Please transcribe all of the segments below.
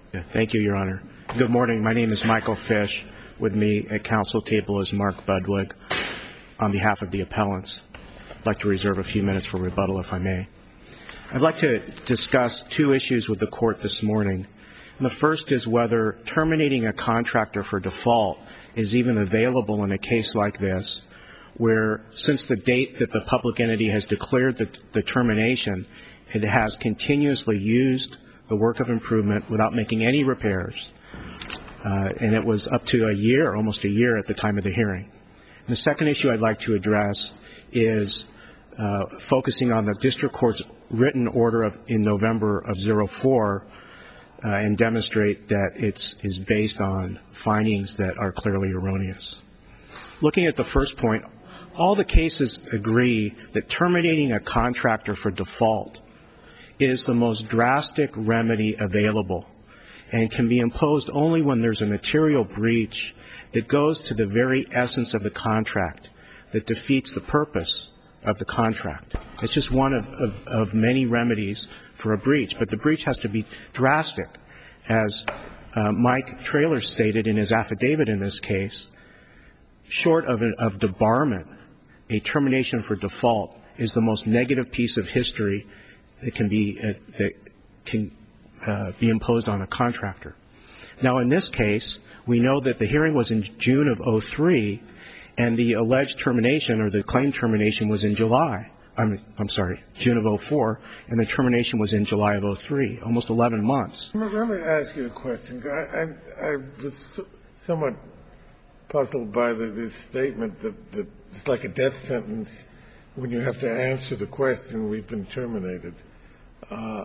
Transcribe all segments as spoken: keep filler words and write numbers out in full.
Yeah, thank you, Your Honor. Good morning. My name is Michael Fish. With me at counsel table is Mark Budwig. On behalf of the appellants, I'd like to reserve a few minutes for rebuttal, if I may. I'd like to discuss two issues with the court this morning. And the first is whether terminating a contractor for default is even available in a case like this, where since the date that the public entity has declared the, the termination, it has continuously used the work of improvement without making any repairs. Uh, and it was up to a year, almost a year at the time of the hearing. And the second issue I'd like to address is uh, focusing on the district court's written order of, in November of oh four uh, and demonstrate that it is based on findings that are clearly erroneous. Looking at the first point, all the cases agree that terminating a contractor for default is the most drastic remedy available and can be imposed only when there's a material breach that goes to the very essence of the contract, that defeats the purpose of the contract. It's just one of, of, of many remedies for a breach, but the breach has to be drastic. As uh, Mike Traylor stated in his affidavit in this case, short of, an, of debarment, a termination for default is the most negative piece of history that can be uh, that can uh, be imposed on a contractor. Now, in this case, we know that the hearing was in June of oh three, and the alleged termination or the claim termination was in July. I'm, I'm sorry, June of oh four, and the termination was in July of oh three, almost eleven months. Let me ask you a question. I, I, I was somewhat puzzled by the, this statement that, that it's like a death sentence when you have to answer the question, we've been terminated. Uh,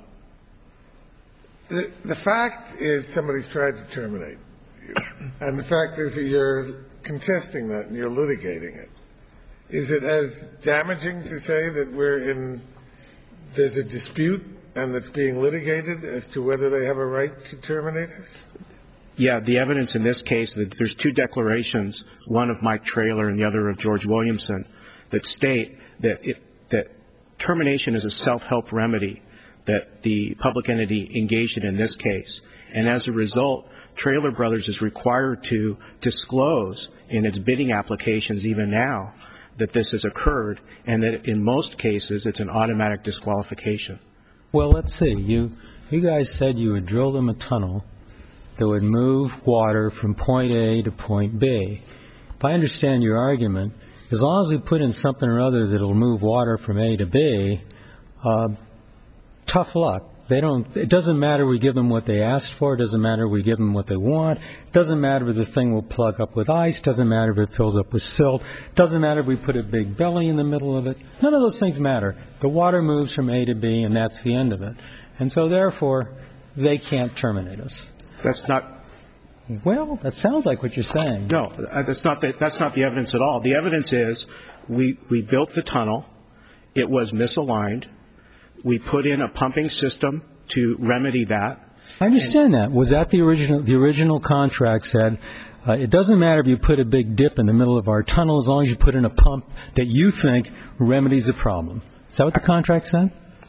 the, the fact is somebody's tried to terminate you, and the fact is that you're contesting that and you're litigating it. Is it as damaging to say that we're in – there's a dispute and it's being litigated as to whether they have a right to terminate us? Yeah, the evidence in this case, that there's two declarations, one of Mike Traylor and the other of George Williamson, that state that it, that termination is a self-help remedy that the public entity engaged in in this case. And as a result, Traylor Brothers is required to disclose in its bidding applications even now that this has occurred, and that in most cases it's an automatic disqualification. Well, let's see. You, you guys said you would drill them a tunnel that would move water from point A to point B. If I understand your argument, as long as we put in something or other that will move water from A to B, uh, tough luck. They don't. It doesn't matter we give them what they asked for. It doesn't matter we give them what they want. It doesn't matter if the thing will plug up with ice. It doesn't matter if it fills up with silt. It doesn't matter if we put a big belly in the middle of it. None of those things matter. The water moves from A to B, and that's the end of it. And so, therefore, they can't terminate us. That's not. Well, that sounds like what you're saying. No, that's not the, that's not the evidence at all. The evidence is we, we built the tunnel. It was misaligned. We put in a pumping system to remedy that. I understand that. Was that the original? The original contract said uh, it doesn't matter if you put a big dip in the middle of our tunnel as long as you put in a pump that you think remedies the problem. Is that what the contract said?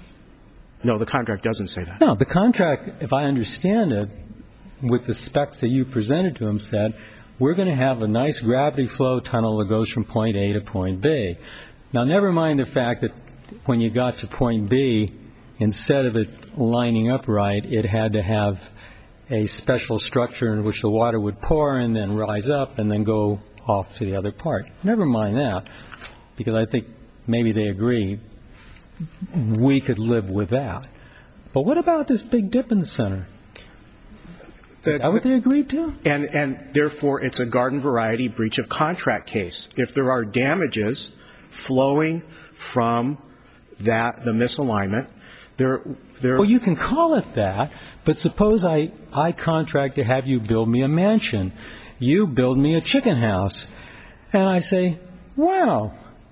No, the contract doesn't say that. No, the contract, if I understand it, with the specs that you presented to him, said we're going to have a nice gravity flow tunnel that goes from point A to point B. Now, never mind the fact that when you got to point B, instead of it lining up right, it had to have a special structure in which the water would pour and then rise up and then go off to the other part. Never mind that, because I think maybe they agree we could live with that. But what about this big dip in the center? Is that what they agreed to? And, and therefore, it's a garden variety breach of contract case. If there are damages flowing from that, the misalignment, there, there. Well, you can call it that, but suppose I, I contract to have you build me a mansion. You build me a chicken house. And I say, wow,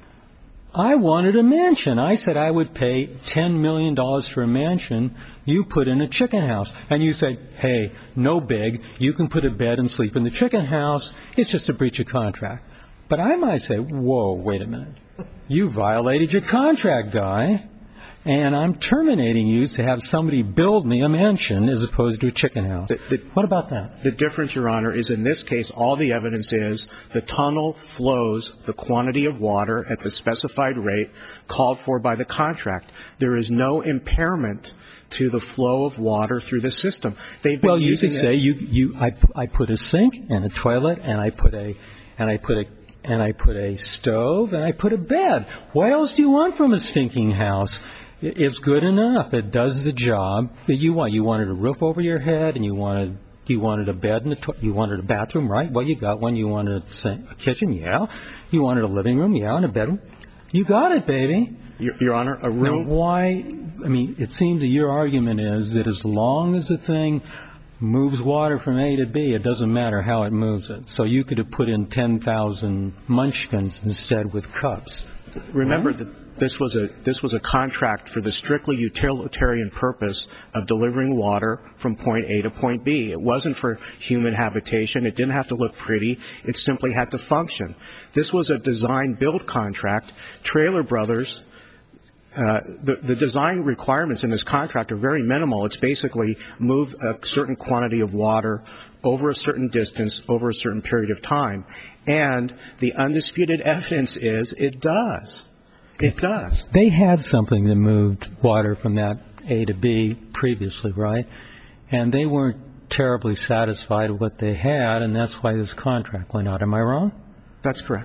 I wanted a mansion. I said I would pay ten million dollars for a mansion. You put in a chicken house. And you say, hey, no big. You can put a bed and sleep in the chicken house. It's just a breach of contract. But I might say, whoa, wait a minute. You violated your contract, guy. and I'm terminating you to have somebody build me a mansion as opposed to a chicken house. The, the, what about that? The difference, Your Honor, is in this case, all the evidence is the tunnel flows the quantity of water at the specified rate called for by the contract. There is no impairment to the flow of water through the system. They've been well, you using could it. say you, you, I, I put a sink and a toilet, and I put a, and I put a, and I put a stove, and I put a bed. What else do you want from a stinking house? It's good enough. It does the job that you want. You wanted a roof over your head, and you wanted you wanted a bed and a to- you wanted a bathroom, right? Well, you got one. You wanted a, sink, a kitchen, yeah. You wanted a living room, yeah, and a bedroom. You got it, baby. Your, Your Honor, a room. Now, why? I mean, it seems that your argument is that as long as the thing moves water from A to B, it doesn't matter how it moves it. So you could have put in ten thousand munchkins instead with cups. Remember right? that this was a this was a contract for the strictly utilitarian purpose of delivering water from point A to point B. It wasn't for human habitation. It didn't have to look pretty. It simply had to function. This was a design-build contract. Traylor Brothers, uh, the, the design requirements in this contract are very minimal. It's basically move a certain quantity of water over a certain distance over a certain period of time. And the undisputed evidence is it does. It does. They had something that moved water from that A to B previously, right? And they weren't terribly satisfied with what they had, and that's why this contract went out. Am I wrong? That's correct.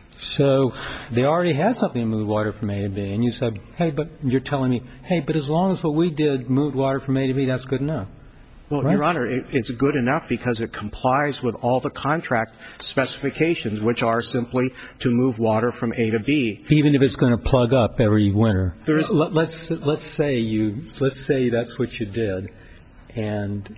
So they already had something that moved water from A to B, and you said, hey, but you're telling me, hey, but as long as what we did moved water from A to B, that's good enough. Well, right? Your Honor, it, it's good enough because it complies with all the contract specifications, which are simply to move water from A to B. Even if it's going to plug up every winter. There is, Let, let's let's say you let's say that's what you did, and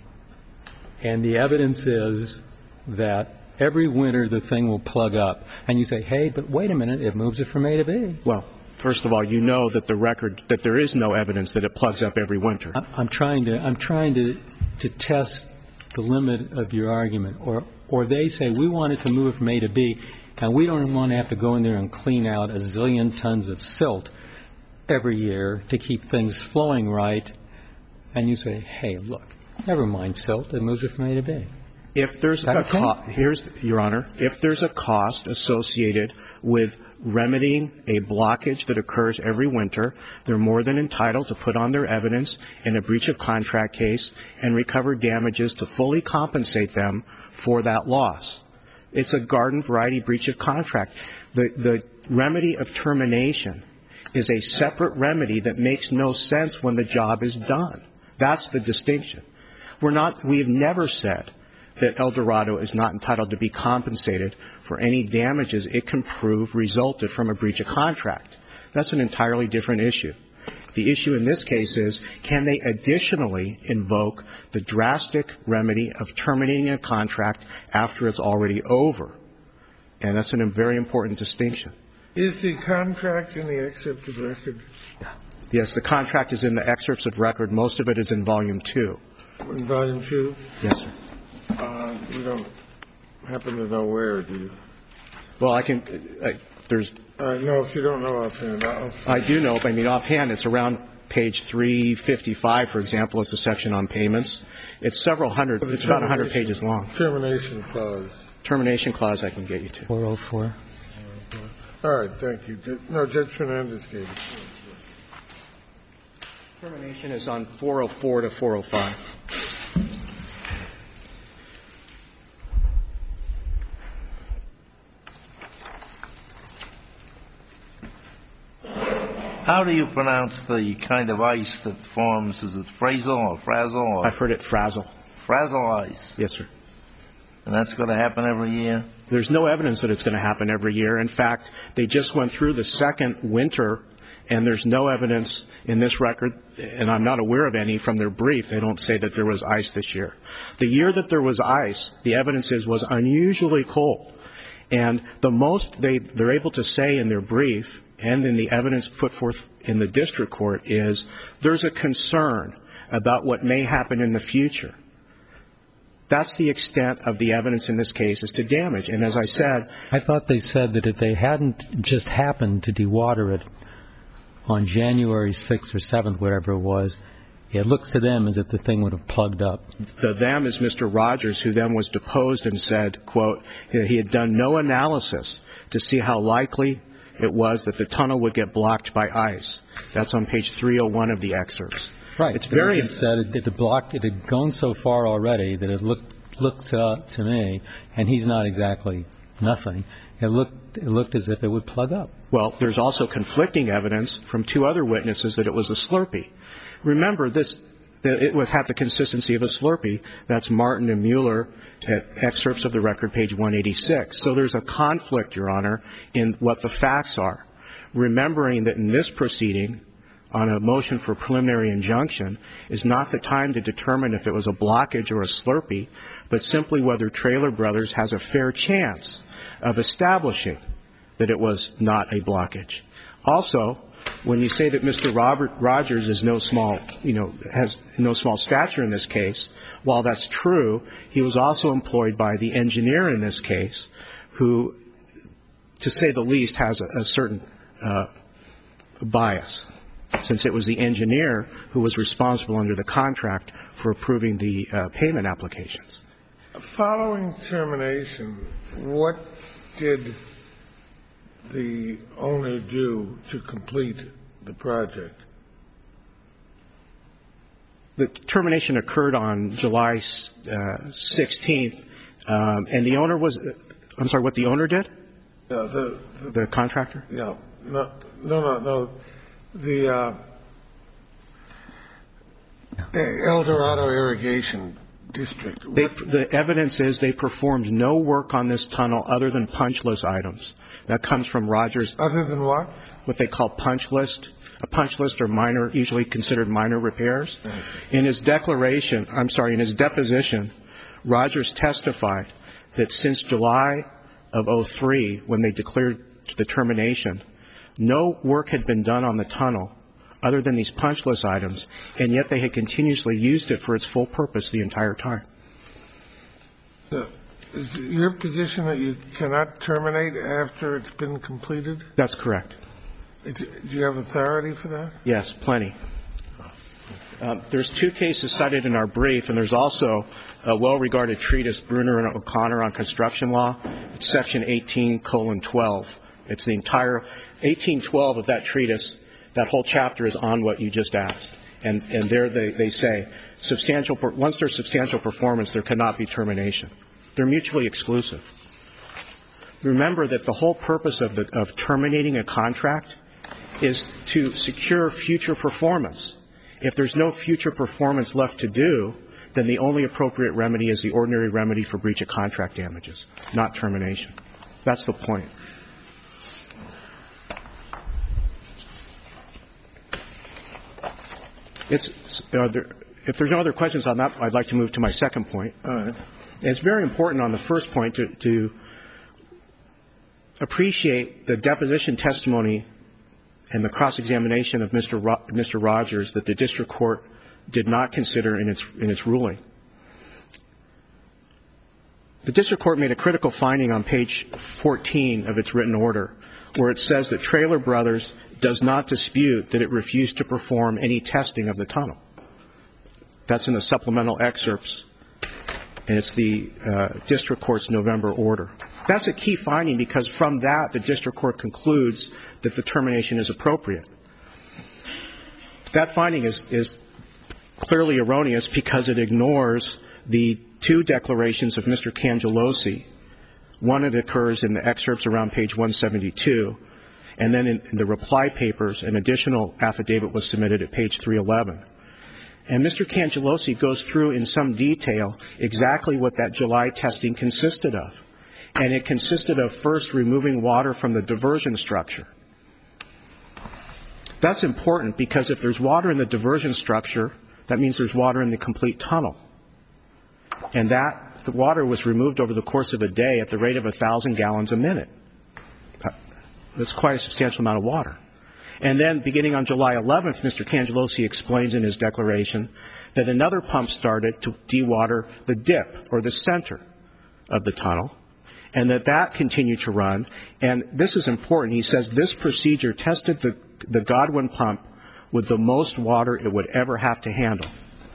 and the evidence is that every winter the thing will plug up, and you say, hey, but wait a minute, it moves it from A to B. Well, first of all, you know that the record that there is no evidence that it plugs up every winter. I'm trying to I'm trying to. to test the limit of your argument, or or they say we want it to move it from A to B, and we don't want to have to go in there and clean out a zillion tons of silt every year to keep things flowing right, and you say, hey, look, never mind silt, it moves it from A to B. If there's a okay? co- here's Your Honor, if there's a cost associated with remedying a blockage that occurs every winter, they're more than entitled to put on their evidence in a breach of contract case and recover damages to fully compensate them for that loss. It's a garden variety breach of contract. The, the remedy of termination is a separate remedy that makes no sense when the job is done. That's the distinction. We're not, we have never said that El Dorado is not entitled to be compensated for any damages it can prove resulted from a breach of contract. That's an entirely different issue. The issue in this case is, can they additionally invoke the drastic remedy of terminating a contract after it's already over? And that's a very important distinction. Is the contract in the excerpt of record? Yes, the contract is in the excerpts of record. Most of it is in Volume two. In Volume two? Yes, sir. Uh, you don't happen to know where, do you? Well, I can I, – there's Uh, no, if you don't know offhand, I'll – I do know. I mean, offhand, it's around page three fifty-five, for example, is the section on payments. It's several hundred – it's about one hundred pages long. Termination clause. Termination clause I can get you to. four oh four. All right, thank you. No, Judge Fernandez gave it. Termination is on four oh four to four oh five. How do you pronounce the kind of ice that forms? Is it frazzle or frazzle? Or I've heard it frazzle. frazzle ice. Yes, sir. And that's going to happen every year? There's no evidence that it's going to happen every year. In fact, they just went through the second winter, and there's no evidence in this record, and I'm not aware of any from their brief. They don't say that there was ice this year. The year that there was ice, the evidence is was unusually cold. And the most they, they're able to say in their brief and in the evidence put forth in the district court is there's a concern about what may happen in the future. That's the extent of the evidence in this case is to damage. And as I said, I thought they said that if they hadn't just happened to dewater it on January sixth or seventh, whatever it was, it looks to them as if the thing would have plugged up. The them is Mister Rogers, who then was deposed and said, quote, he had done no analysis to see how likely it was that the tunnel would get blocked by ice. That's on page three oh one of the excerpts. Right. It's very. It said it, it had blocked. It had gone so far already that it looked looked uh, to me, and he's not exactly nothing. It looked it looked as if it would plug up. Well, there's also conflicting evidence from two other witnesses that it was a Slurpee. Remember, this that it would have the consistency of a Slurpee. That's Martin and Mueller at excerpts of the record, page one eighty-six. So there's a conflict, Your Honor, in what the facts are. Remembering that in this proceeding, on a motion for preliminary injunction, is not the time to determine if it was a blockage or a Slurpee, but simply whether Traylor Brothers has a fair chance of establishing that it was not a blockage. Also, when you say that Mister Robert Rogers is no small, you know, has no small stature in this case, while that's true, he was also employed by the engineer in this case, who, to say the least, has a, a certain uh, bias, since it was the engineer who was responsible under the contract for approving the uh, payment applications. Following termination, what did the owner do to complete the project? The termination occurred on July uh, sixteenth, um, and the owner was – I'm sorry, what the owner did? Uh, the, the, the contractor? Yeah. No, no, no, no. The uh, El Dorado Irrigation District. They, the evidence is they performed no work on this tunnel other than punch list items. That comes from Rogers. Other than what? What they call punch list. A punch list are minor, usually considered minor repairs. In his declaration, I'm sorry, in his deposition, Rogers testified that since July of oh three, when they declared the termination, no work had been done on the tunnel other than these punch list items, and yet they had continuously used it for its full purpose the entire time. Uh, is it your position that you cannot terminate after it's been completed? That's correct. Do you have authority for that? Yes, plenty. Um, there's two cases cited in our brief, and there's also a well-regarded treatise, Bruner and O'Connor on construction law. It's section eighteen colon twelve. It's the entire eighteen twelve of that treatise. That whole chapter is on what you just asked. And, and there they, they say, substantial, once there's substantial performance, there cannot be termination. They're mutually exclusive. Remember that the whole purpose of, the, of terminating a contract is to secure future performance. If there's no future performance left to do, then the only appropriate remedy is the ordinary remedy for breach of contract damages, not termination. That's the point. It's, uh, there, if there's no other questions on that, I'd like to move to my second point. Uh, it's very important on the first point to, to appreciate the deposition testimony and the cross-examination of Mister Ro- Mister Rogers that the district court did not consider in its in its ruling. The district court made a critical finding on page fourteen of its written order, where it says that Traylor Brothers does not dispute that it refused to perform any testing of the tunnel. That's in the supplemental excerpts, and it's the uh, district court's November order. That's a key finding because from that, the district court concludes that the termination is appropriate. That finding is, is clearly erroneous because it ignores the two declarations of Mister Cangelosi. One that occurs in the excerpts around page one seventy-two, and then in, in the reply papers, an additional affidavit was submitted at page three eleven. And Mister Cangelosi goes through in some detail exactly what that July testing consisted of. And it consisted of first removing water from the diversion structure. That's important because if there's water in the diversion structure, that means there's water in the complete tunnel. And that, the water was removed over the course of a day at the rate of one thousand gallons a minute. That's quite a substantial amount of water. And then beginning on July eleventh, Mister Cangelosi explains in his declaration that another pump started to dewater the dip or the center of the tunnel, and that that continued to run. And this is important. He says this procedure tested the the Godwin pump with the most water it would ever have to handle.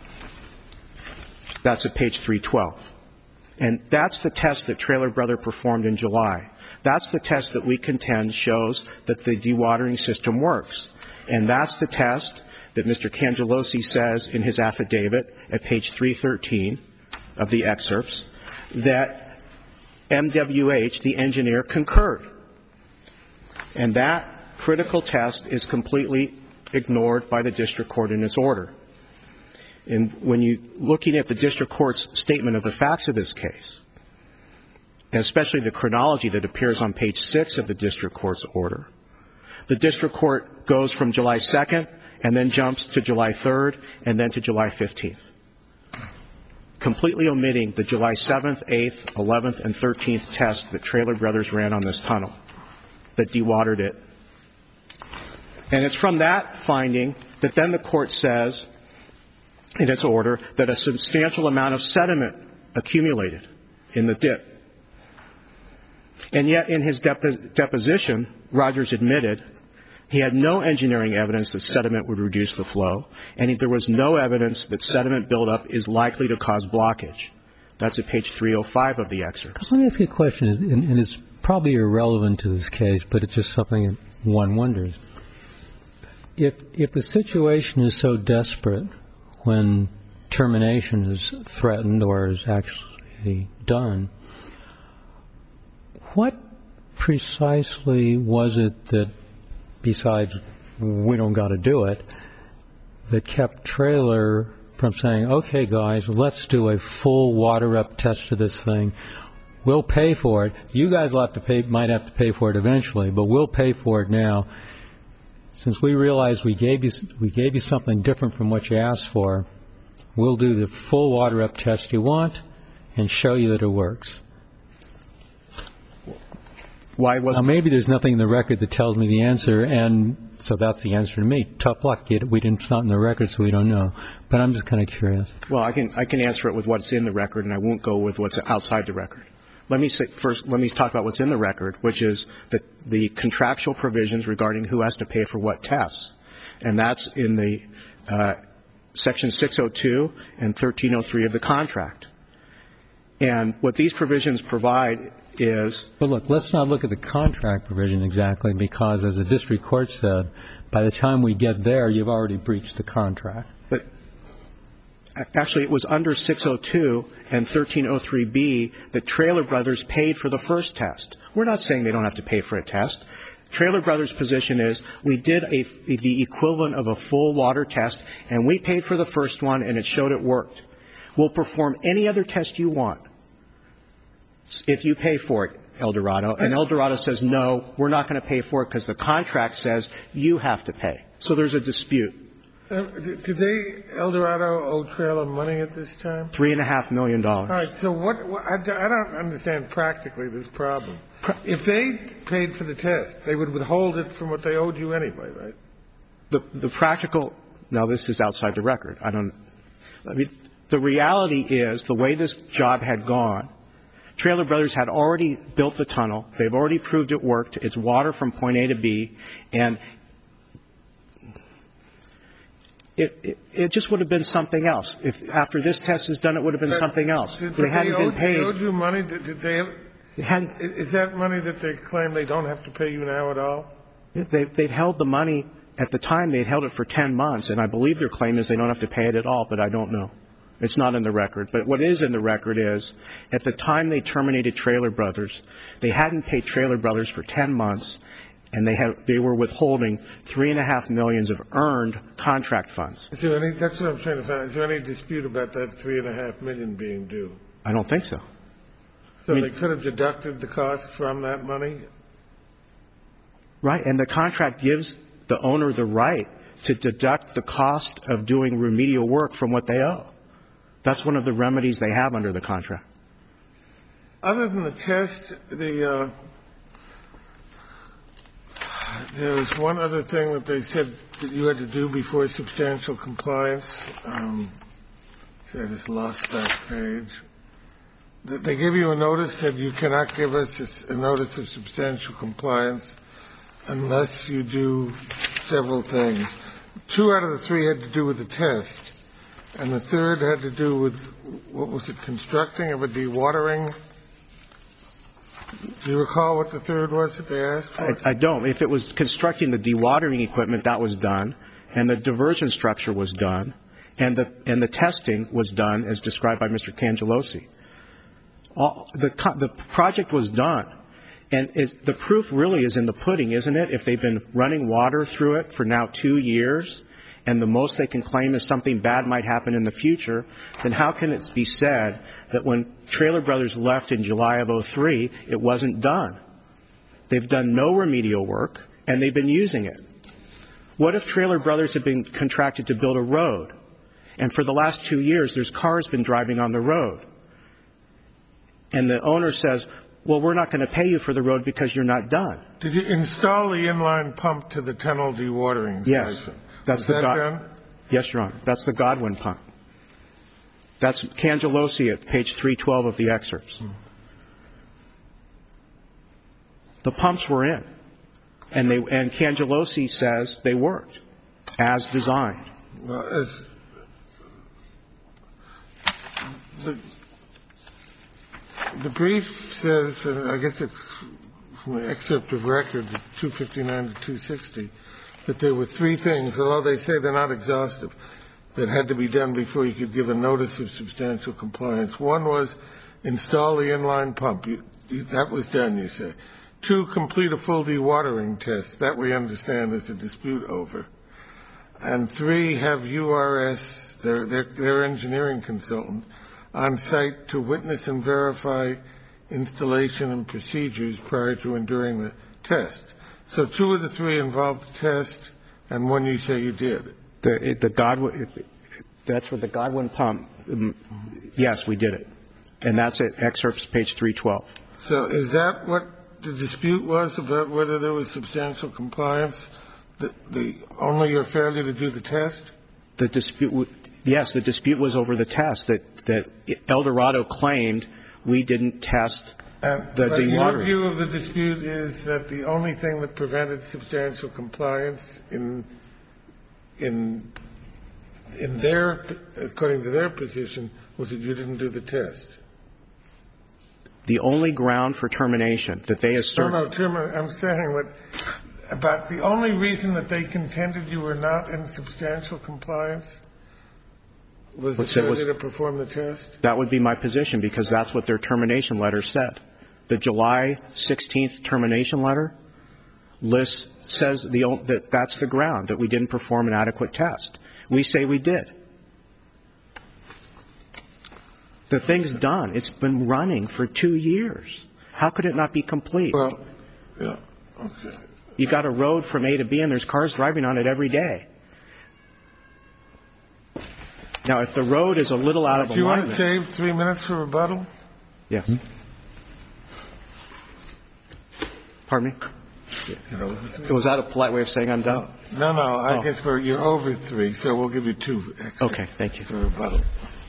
That's at page three twelve. And that's the test that Traylor Brother performed in July. That's the test that we contend shows that the dewatering system works. And that's the test that Mister Cangelosi says in his affidavit at page three thirteen of the excerpts that M W H, the engineer, concurred. And that critical test is completely ignored by the district court in its order. And when you're looking at the district court's statement of the facts of this case, and especially the chronology that appears on page six of the district court's order, the district court goes from July second and then jumps to July third and then to July fifteenth, completely omitting the July seventh, eighth, eleventh, and thirteenth tests that Traylor Brothers ran on this tunnel that dewatered it. And it's from that finding that then the court says in its order that a substantial amount of sediment accumulated in the dip. And yet in his depo- deposition, Rogers admitted he had no engineering evidence that sediment would reduce the flow, and there was no evidence that sediment buildup is likely to cause blockage. That's at page three oh five of the excerpt. Let me ask you a question, and, and it's probably irrelevant to this case, but it's just something that one wonders. If if the situation is so desperate when termination is threatened or is actually done, what precisely was it that, besides we don't got to do it, that kept Traylor from saying, okay, guys, let's do a full water-up test of this thing. We'll pay for it. You guys will have to pay, might have to pay for it eventually, but we'll pay for it now. Since we realize we gave you we gave you something different from what you asked for, we'll do the full water-up test you want and show you that it works. Why was now, maybe there's nothing in the record that tells me the answer, and so that's the answer to me. Tough luck. We didn't, it's not in the record, so we don't know. But I'm just kind of curious. Well, I can I can answer it with what's in the record, and I won't go with what's outside the record. Let me say first. Let me talk about what's in the record, which is the the contractual provisions regarding who has to pay for what tests, and that's in the uh, section six oh two and thirteen oh three of the contract. And what these provisions provide is. But look, let's not look at the contract provision exactly, because as the district court said, by the time we get there, you've already breached the contract. But actually, it was under six oh two and thirteen oh three B that Traylor Brothers paid for the first test. We're not saying they don't have to pay for a test. Traylor Brothers' position is we did a, the equivalent of a full water test, and we paid for the first one, and it showed it worked. We'll perform any other test you want if you pay for it, El Dorado. And El Dorado says, no, we're not going to pay for it because the contract says you have to pay. So there's a dispute. Uh, did they, El Dorado, owe Traylor money at this time? Three and a half million dollars. All right. So what, what I, I don't understand practically this problem. If they paid for the test, they would withhold it from what they owed you anyway, right? The, the practical, now this is outside the record. I don't, I mean, the reality is the way this job had gone, Traylor Brothers had already built the tunnel. They've already proved it worked. It's water from point A to B. And it, it, it just would have been something else. If after this test is done, it would have been but, something else. Did, they hadn't they been owed, paid. They owed you money? Did, did they, they hadn't, is that money that they claim they don't have to pay you now at all? They, they've held the money. At the time, they'd held it for ten months, and I believe their claim is they don't have to pay it at all, but I don't know. It's not in the record. But what is in the record is, at the time they terminated Traylor Brothers, they hadn't paid Traylor Brothers for ten months, and they had they were withholding three and a half millions of earned contract funds. Is there any, that's what I'm trying to find out. Is there any dispute about that three and a half million being due? I don't think so. So I mean, they could have deducted the cost from that money? Right. And the contract gives the owner the right to deduct the cost of doing remedial work from what they owe. That's one of the remedies they have under the contract. Other than the test, the uh, there was one other thing that they said that you had to do before substantial compliance. Um, I just lost that page. That they give you a notice that you cannot give us a notice of substantial compliance unless you do several things. Two out of the three had to do with the test, and the third had to do with, what was it, constructing of a dewatering? Do you recall what the third was that they asked for? I, I don't. If it was constructing the dewatering equipment, that was done, and the diversion structure was done, and the and the testing was done as described by Mister Cangelosi. All, the the project was done, and it, the proof really is in the pudding, isn't it? If they've been running water through it for now two years, and the most they can claim is something bad might happen in the future, then how can it be said that when Traylor Brothers left in July of oh three, it wasn't done? They've done no remedial work, and they've been using it. What if Traylor Brothers had been contracted to build a road, and for the last two years there's cars been driving on the road, and the owner says, well, we're not going to pay you for the road because you're not done? Did you install the inline pump to the tunnel dewatering Yes. station? That's Was the that God- done? Yes, Your Honor. That's the Godwin pump. That's Cangelosi at page three twelve of the excerpts. Hmm. The pumps were in, and they and Cangelosi says they worked as designed. Well, as the, the brief says, and I guess it's from the excerpt of record, two fifty-nine to two sixty, that there were three things, although they say they're not exhaustive, that had to be done before you could give a notice of substantial compliance. One was install the inline pump. You, you, that was done, you say. Two, complete a full dewatering test. That we understand is a dispute over. And three, have U R S, their, their, their engineering consultant, on site to witness and verify installation and procedures prior to enduring the test. So two of the three involved the test, and one you say you did. The, the Godwin, that's what the Godwin pump, um, yes, we did it. And that's at excerpts page three twelve. So is that what the dispute was about whether there was substantial compliance, the, the only your failure to do the test? The dispute, yes, the dispute was over the test that, that El Dorado claimed we didn't test And, the but your dewatering. view of the dispute is that the only thing that prevented substantial compliance in in in their, according to their position, was that you didn't do the test. The only ground for termination that they assert. No, no, Tim, I'm saying what about the only reason that they contended you were not in substantial compliance was the What's that, failure was- to perform the test? That would be my position, because that's what their termination letter said. The July sixteenth termination letter lists, says the, that that's the ground, that we didn't perform an adequate test. We say we did. The thing's done. It's been running for two years. How could it not be complete? Well, yeah, okay. You got a road from A to B, and there's cars driving on it every day. Now, if the road is a little out of Do you want alignment. to save three minutes for rebuttal? Yes. Pardon me? Was that a polite way of saying I'm done? No, no. I Oh. guess we're, you're over three, so we'll give you two extra Okay, thank you. for rebuttal.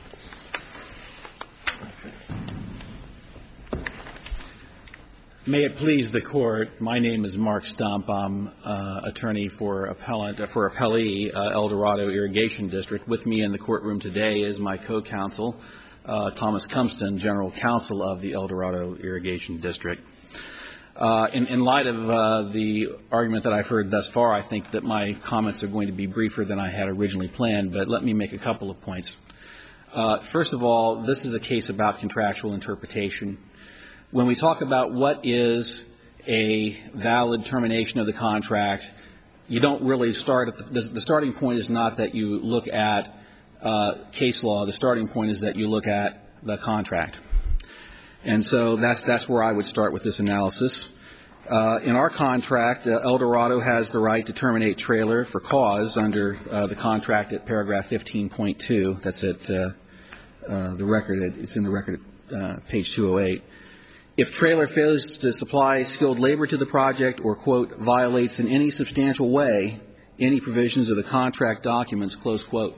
May it please the Court, my name is Mark Stump. I'm uh, attorney for appellant uh, for appellee uh, El Dorado Irrigation District. With me in the courtroom today is my co-counsel, uh, Thomas Cumston, General Counsel of the El Dorado Irrigation District. Uh, in, in light of uh, the argument that I've heard thus far, I think that my comments are going to be briefer than I had originally planned, but let me make a couple of points. Uh, first of all, this is a case about contractual interpretation. When we talk about what is a valid termination of the contract, you don't really start at the, the starting point is not that you look at uh, case law. The starting point is that you look at the contract. And so that's that's where I would start with this analysis. Uh, in our contract, uh, El Dorado has the right to terminate trailer for cause under uh, the contract at paragraph fifteen point two. That's at uh, uh, the record. It's in the record at uh, page two oh eight. If trailer fails to supply skilled labor to the project or, quote, violates in any substantial way any provisions of the contract documents, close quote.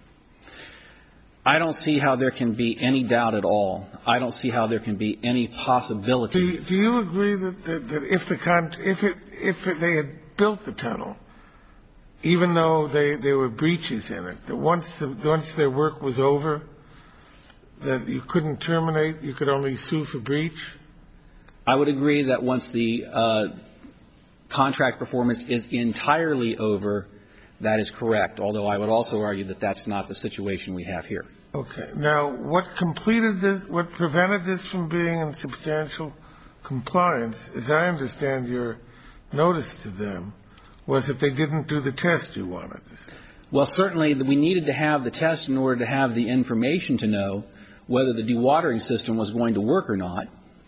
I don't see how there can be any doubt at all. I don't see how there can be any possibility. Do you, do you agree that, that, that if the con- if it if it, they had built the tunnel even though they, there were breaches in it, that once, the, once their work was over, that you couldn't terminate, you could only sue for breach? I would agree that once the uh, contract performance is entirely over, that is correct, although I would also argue that that's not the situation we have here. Okay. Now, what completed this, what prevented this from being in substantial compliance, as I understand your notice to them, was that they didn't do the test you wanted? Well, certainly we needed to have the test in order to have the information to know whether the dewatering system was going to work or not.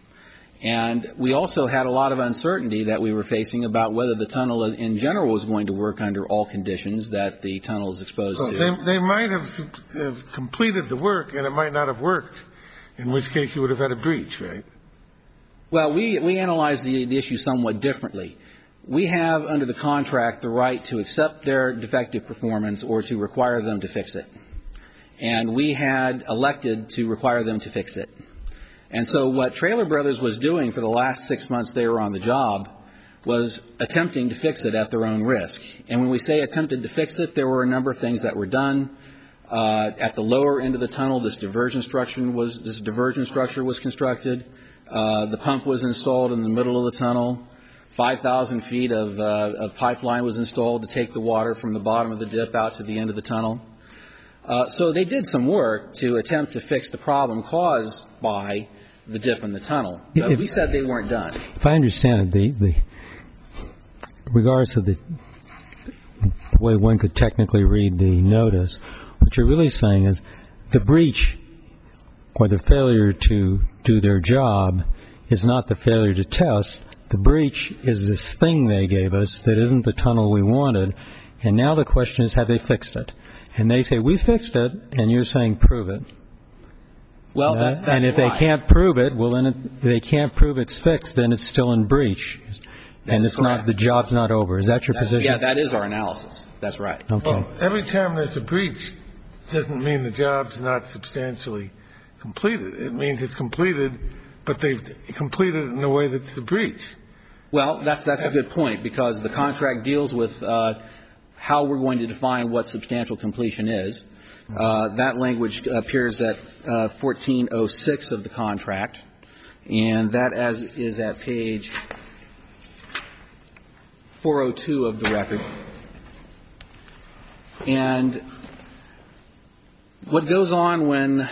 And we also had a lot of uncertainty that we were facing about whether the tunnel in general was going to work under all conditions that the tunnel is exposed well, to. They, they might have, have completed the work, and it might not have worked, in which case you would have had a breach, right? Well, we, we analyzed the, the issue somewhat differently. We have, under the contract, the right to accept their defective performance or to require them to fix it. And we had elected to require them to fix it. And so what Traylor Brothers was doing for the last six months they were on the job was attempting to fix it at their own risk. And when we say attempted to fix it, there were a number of things that were done. Uh, at the lower end of the tunnel, this diversion structure was, this diversion structure was constructed. Uh, the pump was installed in the middle of the tunnel. five thousand feet of, uh, of pipeline was installed to take the water from the bottom of the dip out to the end of the tunnel. Uh, so they did some work to attempt to fix the problem caused by the dip in the tunnel. But if, we said they weren't done. If I understand it, the, the regardless of the, the way one could technically read the notice, what you're really saying is the breach or the failure to do their job is not the failure to test. The breach is this thing they gave us that isn't the tunnel we wanted, and now the question is, have they fixed it? And they say, we fixed it, and you're saying, prove it. Well, that's, that's and if why. they can't prove it, well, then it, if they can't prove it's fixed, then it's still in breach. And That's it's correct. not, the job's not over. Is that your That's, position? yeah, that is our analysis. That's right. Okay. Well, every time there's a breach doesn't mean the job's not substantially completed. It means it's completed, but they've completed it in a way that's a breach. Well, that's that's a good point, because the contract deals with uh, how we're going to define what substantial completion is. Uh, that language appears at uh, fourteen oh six of the contract, and that as is at page four oh two of the record. And what goes on when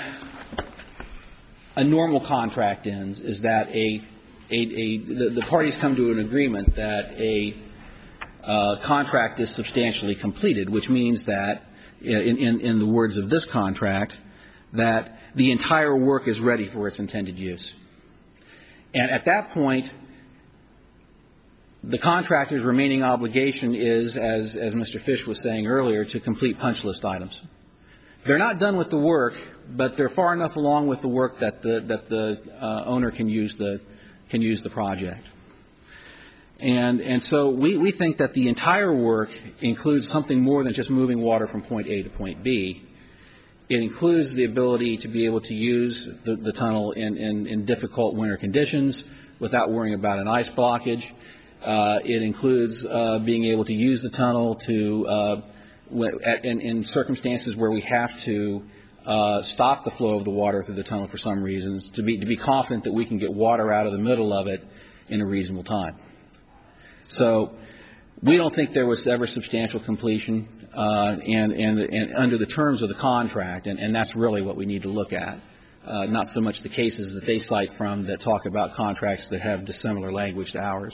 a normal contract ends is that a, a, a the, the parties come to an agreement that a uh, contract is substantially completed, which means that, in, in, in the words of this contract, that the entire work is ready for its intended use. And at that point, the contractor's remaining obligation is, as, as Mister Fish was saying earlier, to complete punch list items. They're not done with the work, but they're far enough along with the work that the, that the uh, owner can use the, can use the project. And, and so we, we think that the entire work includes something more than just moving water from point A to point B. It includes the ability to be able to use the, the tunnel in, in, in difficult winter conditions without worrying about an ice blockage. Uh, it includes uh, being able to use the tunnel to, uh, w- at, in, in circumstances where we have to uh, stop the flow of the water through the tunnel for some reasons, to be to be confident that we can get water out of the middle of it in a reasonable time. So we don't think there was ever substantial completion, uh, and, and, and under the terms of the contract, and, and that's really what we need to look at, uh, not so much the cases that they cite from that talk about contracts that have dissimilar language to ours.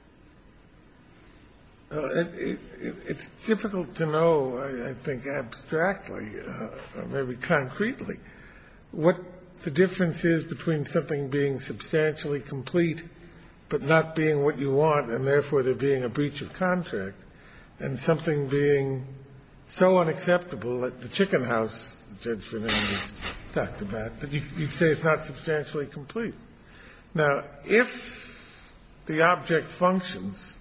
Uh, it, it, it's difficult to know, I, I think, abstractly, uh, or maybe concretely, what the difference is between something being substantially complete but not being what you want, and therefore there being a breach of contract, and something being so unacceptable, like the chicken house Judge Fernandez talked about, that you, you'd say it's not substantially complete. Now, if the object functions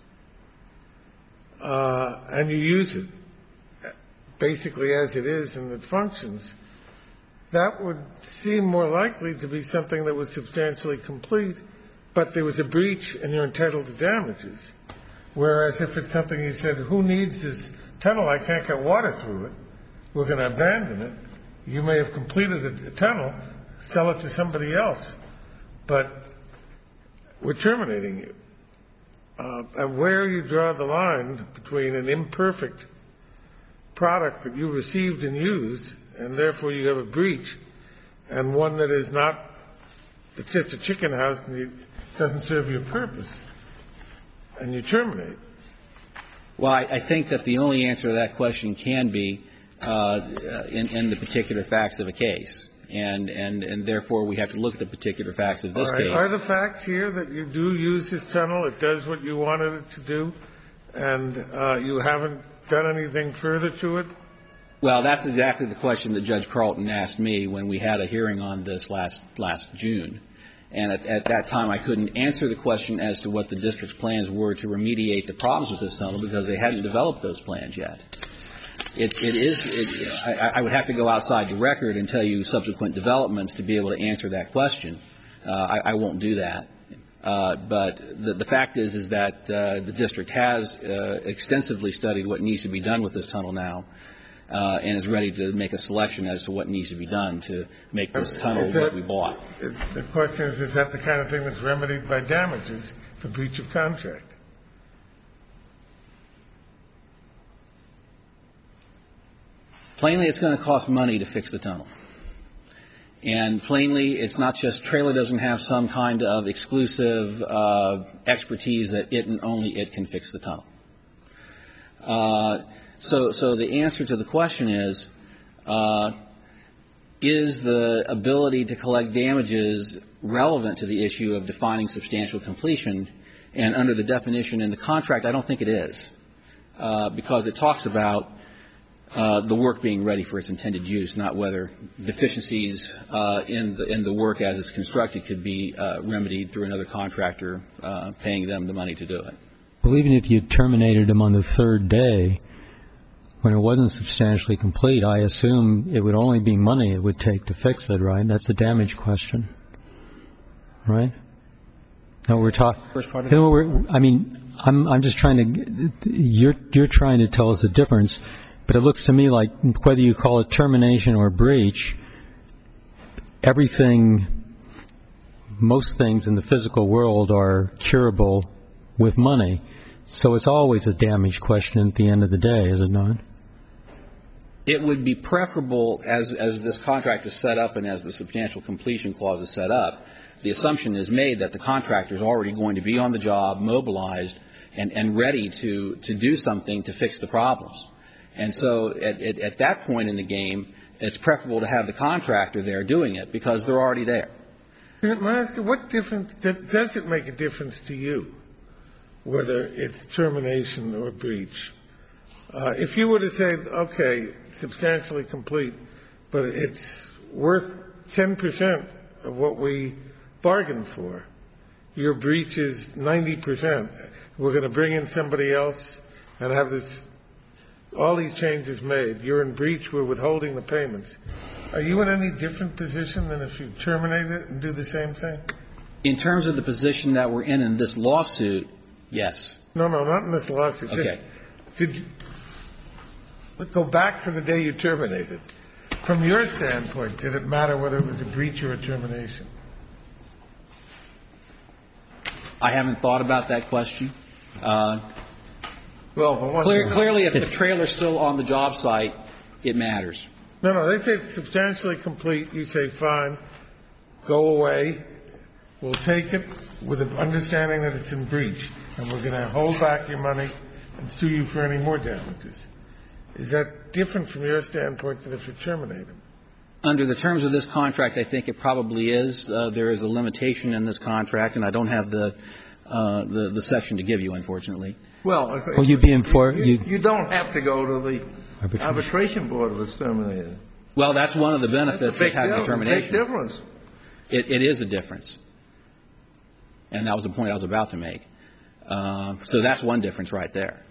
uh, and you use it basically as it is and it functions, that would seem more likely to be something that was substantially complete, but there was a breach and you're entitled to damages. Whereas if it's something you said, who needs this tunnel, I can't get water through it. We're going to abandon it. You may have completed a, a tunnel, sell it to somebody else, but we're terminating you. Uh, and where you draw the line between an imperfect product that you received and used, and therefore you have a breach, and one that is not, it's just a chicken house and it doesn't serve your purpose, and you terminate. Well, I, I think that the only answer to that question can be uh, in, in the particular facts of a case. And, and, and therefore, we have to look at the particular facts of this All right. case. Are the facts here that you do use this tunnel, it does what you wanted it to do, and uh, you haven't done anything further to it? Well, that's exactly the question that Judge Carlton asked me when we had a hearing on this last last June. And at, at that time, I couldn't answer the question as to what the district's plans were to remediate the problems with this tunnel because they hadn't developed those plans yet. It, it is, it, I, I would have to go outside the record and tell you subsequent developments to be able to answer that question. Uh, I, I won't do that. Uh, but the, the fact is, is that uh, the district has uh, extensively studied what needs to be done with this tunnel now, uh, and is ready to make a selection as to what needs to be done to make this tunnel Is that, what we bought. Is, the question is, is that the kind of thing that's remedied by damages for breach of contract? Plainly, it's going to cost money to fix the tunnel. And plainly, it's not just Trailer doesn't have some kind of exclusive uh, expertise that it and only it can fix the tunnel. Uh, so, so the answer to the question is, uh, is the ability to collect damages relevant to the issue of defining substantial completion? And under the definition in the contract, I don't think it is, uh, because it talks about Uh, the work being ready for its intended use, not whether deficiencies uh, in the in the work as it's constructed could be uh, remedied through another contractor uh, paying them the money to do it. Well, even if you terminated them on the third day, when it wasn't substantially complete, I assume it would only be money it would take to fix it, right? That's the damage question, right? No, we're talking. First part of no, we're, I mean, I'm I'm just trying to. You're you're trying to tell us the difference. But it looks to me like whether you call it termination or breach, everything, most things in the physical world are curable with money. So it's always a damage question at the end of the day, is it not? It would be preferable, as as this contract is set up and as the substantial completion clause is set up, the assumption is made that the contractor is already going to be on the job, mobilized, and, and ready to, to do something to fix the problems. And so at, at, at that point in the game, it's preferable to have the contractor there doing it because they're already there. What difference does it make a difference to you, whether it's termination or breach? Uh, if you were to say, okay, substantially complete, but it's worth ten percent of what we bargained for, your breach is ninety percent. We're going to bring in somebody else and have this. All these changes made, you're in breach, we're withholding the payments. Are you in any different position than if you terminate it and do the same thing? In terms of the position that we're in in this lawsuit, yes. No, no, not in this lawsuit. Okay. Did you let's go back to the day you terminated. From your standpoint, did it matter whether it was a breach or a termination? I haven't thought about that question. Uh, Well, for one Clear, thing, clearly, if the trailer's still on the job site, it matters. No, no, they say it's substantially complete. You say, fine, go away. We'll take it with an understanding that it's in breach, and we're going to hold back your money and sue you for any more damages. Is that different from your standpoint than if you terminate them? Under the terms of this contract, I think it probably is. Uh, there is a limitation in this contract, and I don't have the, uh, the, the section to give you, unfortunately. Well, if, Will you be enfor- you, you, you don't have to go to the Arbitration. arbitration board if it's terminated. Well, that's one of the benefits of having a termination. Big difference. It, it is a difference. And that was the point I was about to make. Uh, so that's one difference right there.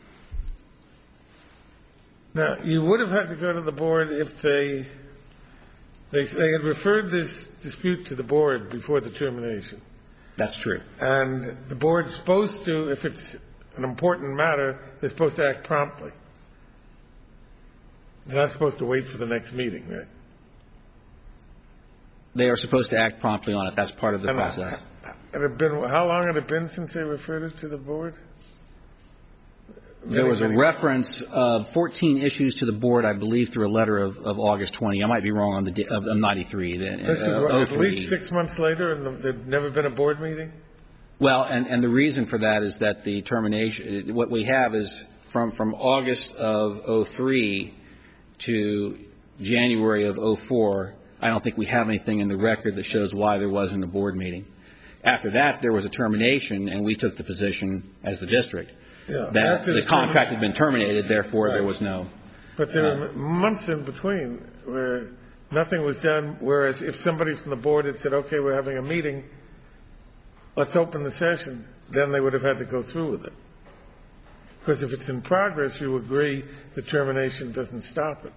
Now, you would have had to go to the board if they, they, they had referred this dispute to the board before the termination. That's true. And the board's supposed to, if it's an important matter, they're supposed to act promptly. They're not supposed to wait for the next meeting, right? They are supposed to act promptly on it. That's part of the And process. It had been, how long had it been since they referred it to the board? There was a reference of fourteen issues to the board, I believe, through a letter of, of August twentieth. I might be wrong on the di- of, of ninety-three. This is uh, what, oh at three. least six months later, and there'd never been a board meeting? Well, and, and the reason for that is that the termination, what we have is from, from August of oh three to January of oh four, I don't think we have anything in the record that shows why there wasn't a board meeting. After that, there was a termination, and we took the position as the district Yeah, that the, the contract had been terminated, therefore Right. there was no. But there Uh, were months in between where nothing was done, whereas if somebody from the board had said, okay, we're having a meeting, let's open the session, then they would have had to go through with it. Because if it's in progress, you agree the termination doesn't stop it.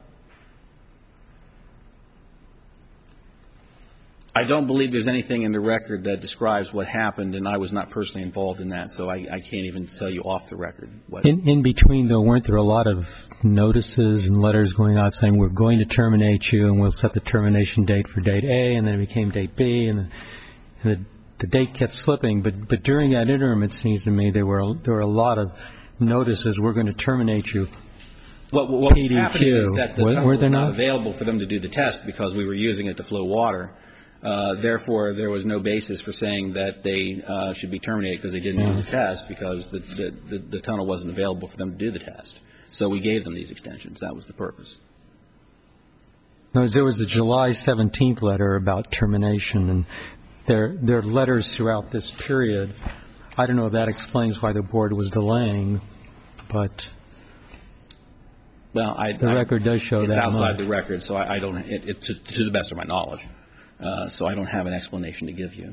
I don't believe there's anything in the record that describes what happened, and I was not personally involved in that, so I, I can't even tell you off the record what. In, in between, though, weren't there a lot of notices and letters going out saying we're going to terminate you and we'll set the termination date for date A, and then it became date B, and, and the, the date kept slipping. But but during that interim, it seems to me there were there were a lot of notices, we're going to terminate you. What, what was P D Q. happening is that the Were- tunnel were was there not not? available for them to do the test because we were using it to flow water. Uh, therefore, there was no basis for saying that they uh, should be terminated because they didn't do the test because the, the, the, the tunnel wasn't available for them to do the test. So we gave them these extensions. That was the purpose. No, there was a July seventeenth letter about termination, and there there are letters throughout this period. I don't know if that explains why the board was delaying, but Well, I, the I, record does show it's that outside much. the record, so I, I don't. It, it, to, to the best of my knowledge, uh, so I don't have an explanation to give you.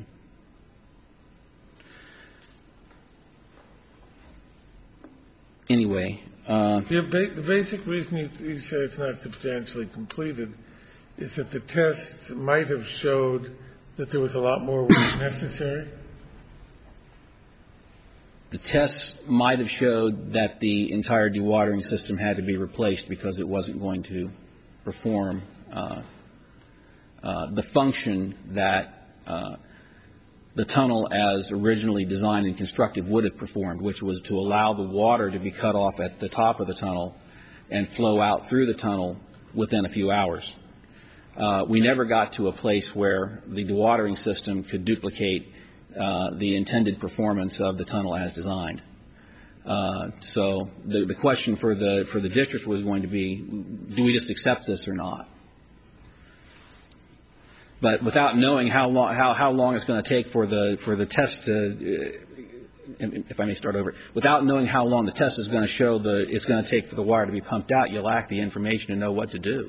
Anyway, uh, Your ba- the basic reason you, you say it's not substantially completed is that the tests might have showed that there was a lot more work necessary. the tests might have showed that the entire dewatering system had to be replaced because it wasn't going to perform uh, uh, the function that uh, the tunnel as originally designed and constructed would have performed, which was to allow the water to be cut off at the top of the tunnel and flow out through the tunnel within a few hours. Uh, we never got to a place where the dewatering system could duplicate uh, the intended performance of the tunnel as designed. Uh, so the, the question for the for the district was going to be, do we just accept this or not? But without knowing how long how, how long it's going to take for the for the test to, uh, if I may start over, without knowing how long the test is going to show the it's going to take for the water to be pumped out, you lack the information to know what to do.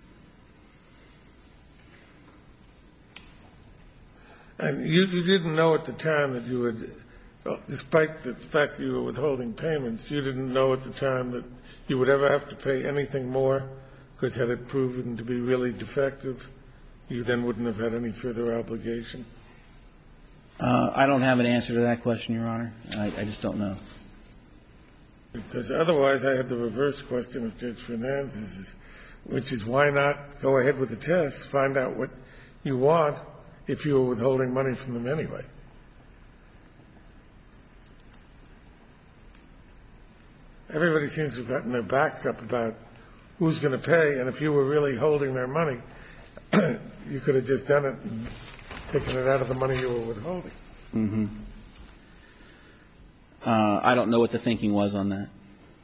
And you, you didn't know at the time that you would, well, despite the fact that you were withholding payments, you didn't know at the time that you would ever have to pay anything more, because had it proven to be really defective, you then wouldn't have had any further obligation? Uh, I don't have an answer to that question, Your Honor. I, I just don't know. Because otherwise I have the reverse question of Judge Fernandez's, which is why not go ahead with the test, find out what you want if you were withholding money from them anyway. Everybody seems to have gotten their backs up about who's going to pay, and if you were really holding their money, you could have just done it and taken it out of the money you were withholding. Mm-hmm. Uh, I don't know what the thinking was on that.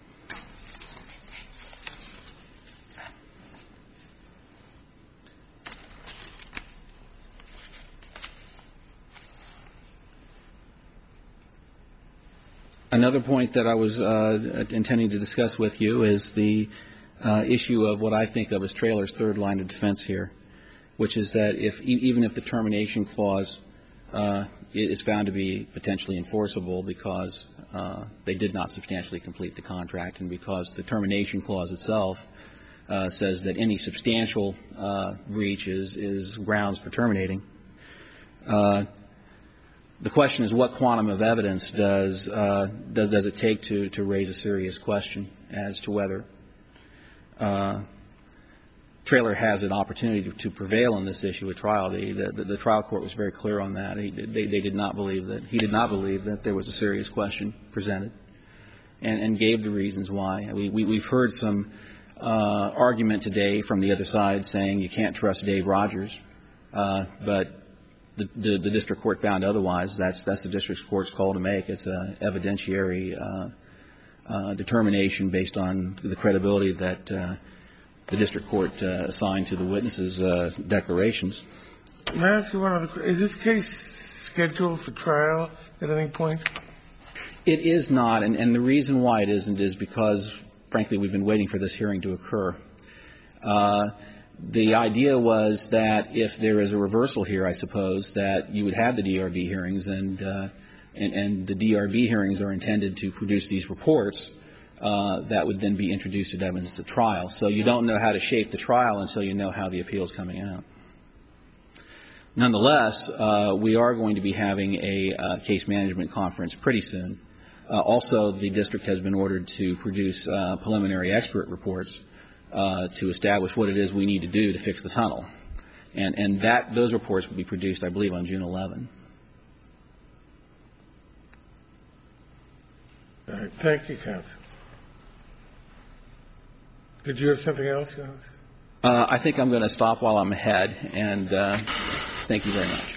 Another point that I was uh, intending to discuss with you is the uh, issue of what I think of as Trailer's third line of defense here, which is that if even if the termination clause uh, is found to be potentially enforceable because uh, they did not substantially complete the contract and because the termination clause itself uh, says that any substantial uh, breach is, is grounds for terminating, uh, the question is, what quantum of evidence does uh, does does it take to to raise a serious question as to whether uh, Trailer has an opportunity to, to prevail on this issue at trial. The, the, the trial court was very clear on that. He, they, they did not believe that he did not believe that there was a serious question presented, and, and gave the reasons why. We, we, we've heard some uh, argument today from the other side saying you can't trust Dave Rogers, uh, but the, the, the district court found otherwise. That's that's the district court's call to make. It's an evidentiary uh, uh, determination based on the credibility that uh, the district court uh, assigned to the witnesses' uh, declarations. May I ask you one other question? Is this case scheduled for trial at any point? It is not, and, and the reason why it isn't is because, frankly, we've been waiting for this hearing to occur. Uh, the idea was that if there is a reversal here, I suppose, that you would have the D R B hearings, and, uh, and, and the D R B hearings are intended to produce these reports. Uh, that would then be introduced as evidence at trial. So you don't know how to shape the trial until you know how the appeal is coming out. Nonetheless, uh, we are going to be having a uh, case management conference pretty soon. Uh, also, the district has been ordered to produce uh, preliminary expert reports uh, to establish what it is we need to do to fix the tunnel. And, and that those reports will be produced, I believe, on June eleventh. All right. Thank you, counsel. Did you have something else? Uh, I think I'm going to stop while I'm ahead, and uh, thank you very much.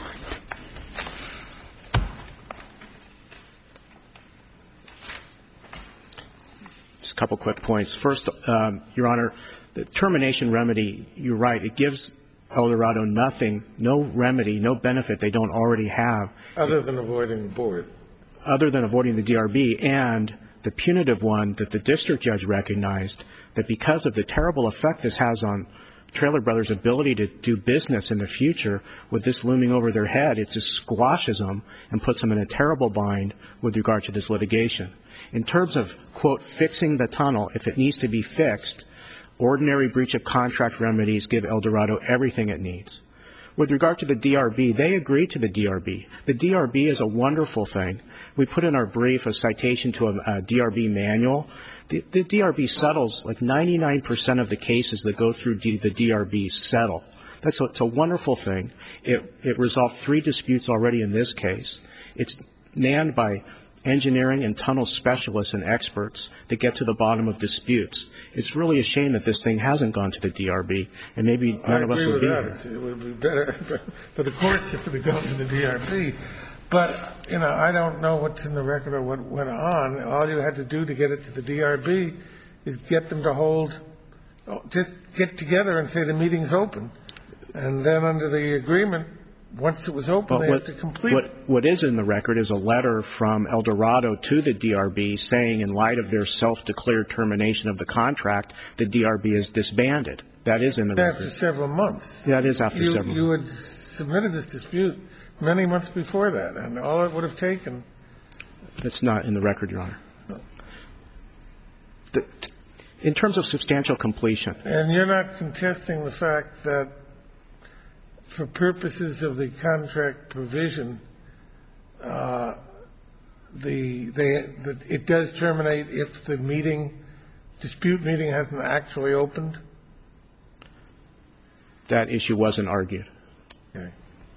Just a couple quick points. First, um, Your Honor, the termination remedy, you're right, it gives El Dorado nothing, no remedy, no benefit they don't already have. Other than avoiding the board. Other than avoiding the D R B, and the punitive one that the district judge recognized, that because of the terrible effect this has on Trailer Brothers' ability to do business in the future, with this looming over their head, it just squashes them and puts them in a terrible bind with regard to this litigation. In terms of, quote, fixing the tunnel, if it needs to be fixed, ordinary breach of contract remedies give El Dorado everything it needs. With regard to the D R B, they agreed to the D R B. The D R B is a wonderful thing. We put in our brief a citation to a, a D R B manual. The, the D R B settles, like ninety-nine percent of the cases that go through D, the D R B settle. That's a, it's a wonderful thing. It, it resolved three disputes already in this case. It's manned by engineering and tunnel specialists and experts that get to the bottom of disputes. It's really a shame that this thing hasn't gone to the D R B, and maybe none of us would be here. It would be better for the courts if it had gone to the D R B. But, you know, I don't know what's in the record or what went on. All you had to do to get it to the D R B is get them to hold, just get together and say the meeting's open. And then under the agreement, once it was open, But they what, have to complete what, it. What is in the record is a letter from El Dorado to the D R B saying, in light of their self-declared termination of the contract, the D R B is disbanded. That is in the After record. several months. That is after you, several You months. had submitted this dispute many months before that, and all it would have taken. That's not in the record, Your Honor. No. The, in terms of substantial completion. And you're not contesting the fact that for purposes of the contract provision, uh, the, they, the, it does terminate if the meeting, dispute meeting hasn't actually opened? That issue wasn't argued. Okay.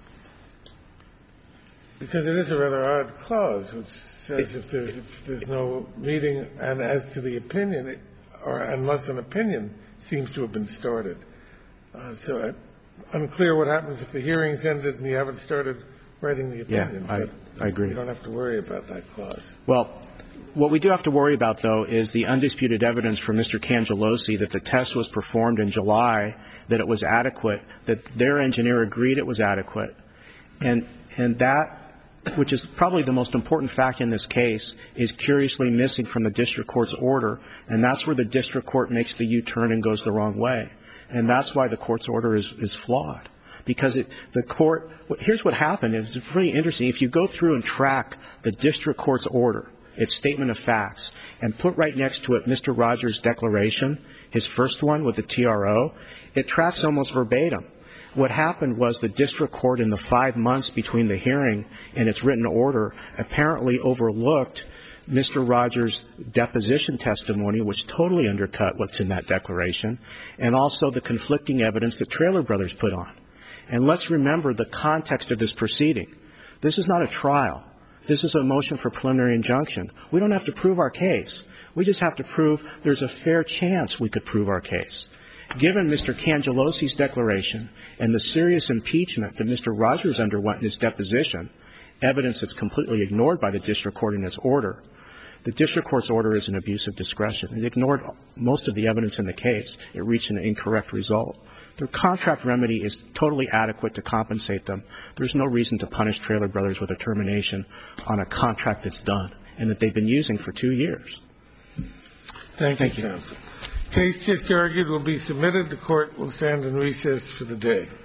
Because it is a rather odd clause which says if there's, if there's no meeting, and as to the opinion, it, or unless an opinion seems to have been started. Uh, so it, unclear what happens if the hearing's ended and you haven't started writing the opinion. Yeah, I, I agree. You don't have to worry about that clause. Well, what we do have to worry about, though, is the undisputed evidence from Mister Cangelosi that the test was performed in July, that it was adequate, that their engineer agreed it was adequate. And, and that, which is probably the most important fact in this case, is curiously missing from the district court's order, and that's where the district court makes the U-turn and goes the wrong way. And that's why the court's order is, is flawed. Because it, the court, here's what happened. It's really interesting. If you go through and track the district court's order, its statement of facts, and put right next to it Mister Rogers' declaration, his first one with the T R O, it tracks almost verbatim. What happened was the district court in the five months between the hearing and its written order apparently overlooked Mister Rogers' deposition testimony, which totally undercut what's in that declaration, and also the conflicting evidence that Traylor Brothers put on. And let's remember the context of this proceeding. This is not a trial. This is a motion for preliminary injunction. We don't have to prove our case. We just have to prove there's a fair chance we could prove our case. Given Mister Cangelosi's declaration and the serious impeachment that Mister Rogers underwent in his deposition, evidence that's completely ignored by the district court in its order, the district court's order is an abuse of discretion. It ignored most of the evidence in the case. It reached an incorrect result. Their contract remedy is totally adequate to compensate them. There's no reason to punish Traylor Brothers with a termination on a contract that's done and that they've been using for two years. Thank, Thank you, you. counsel. Case just argued will be submitted. The court will stand in recess for the day.